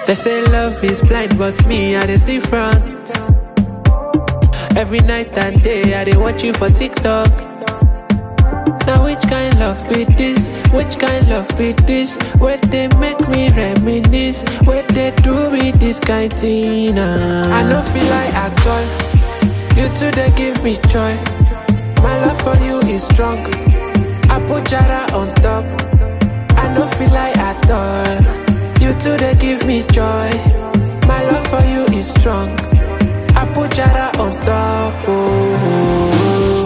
They say love is blind, but me, I dey see front. Every night and day, I dey watch you for TikTok. Now which kind love be this? Which kind love be this? Where they make me reminisce? Where they do me this kind thing? I no feel like at all. You two they give me joy. My love for you is strong. I put Jara on top. I no feel like at all. You two they give me joy. My love for you is strong. I put Jara on top. Oh.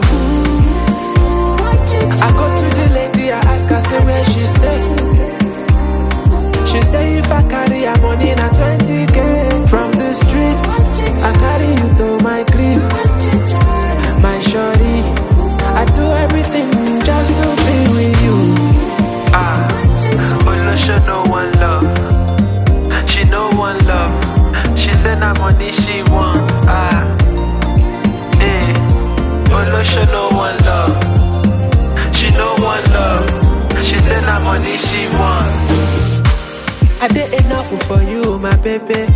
I go to the lady, I ask her say where she stay. She say if I carry her money na 20k. From the street, I carry you to my crib. My shorty, I do everything just to be with you. Olusha no one love. She no one love. She said na money she want. Olusha no one love. She no one love. She said na money she want. I did enough for you, my baby.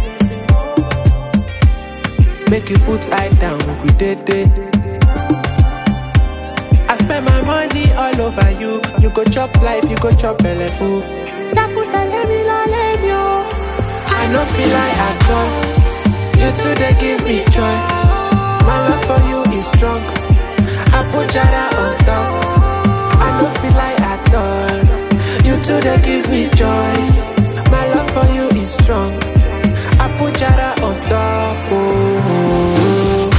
Make you put eye down, make we day. I spend my money all over you. You go chop life, you go chop belly food. I no feel like at all. You two they give me joy. My love for you is strong. I put Jara on top. I no feel like at all. You two they give me joy. My love for you is strong. I put Jara on top. Oh.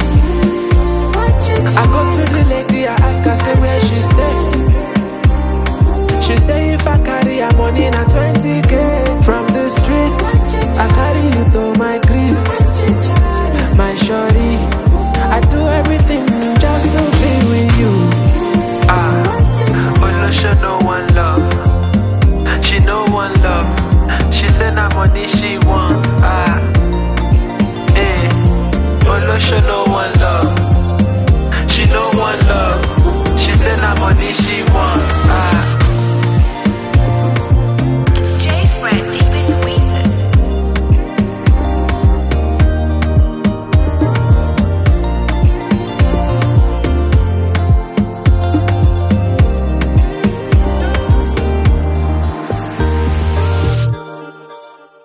I go to the lady, I ask her say where she stay. She say if I carry her money na 20k. From the street, I carry you to my crib. My shorty, I do everything just to be with you. Olusha no one love. She no one love. She said na money she want. Olusha no one love. She no one love. She said na money she want.